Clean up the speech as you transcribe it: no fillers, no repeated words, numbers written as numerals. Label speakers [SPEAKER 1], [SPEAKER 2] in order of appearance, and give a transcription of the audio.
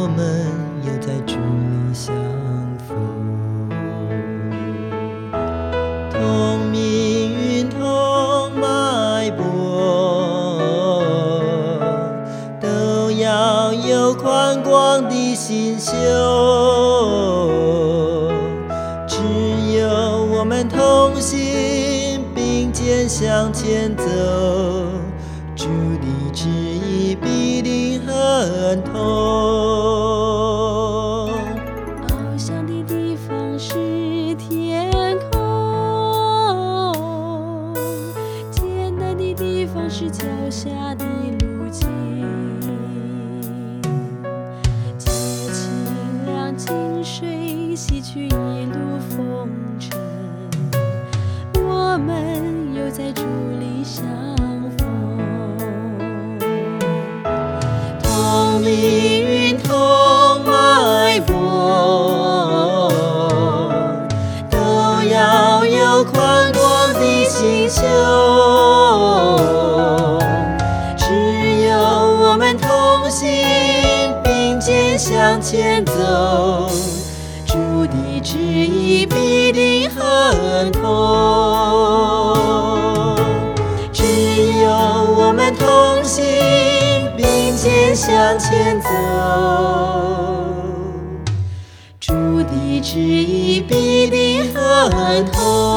[SPEAKER 1] 我们又在主里相逢。同命运同脉搏，都要有宽广的心胸。只有我们同心并肩向前走，主的旨意必定很通。
[SPEAKER 2] 翱翔的地方是天空，艰难的地方是脚下的路径。借清凉清水洗去一路风尘，我们又在主里相逢。
[SPEAKER 1] 同命运同脉搏，都要有宽广的心胸。只有我们同心并肩向前走，主的旨意必定很通。只有我们同心并肩向前走，主的旨意必定很通。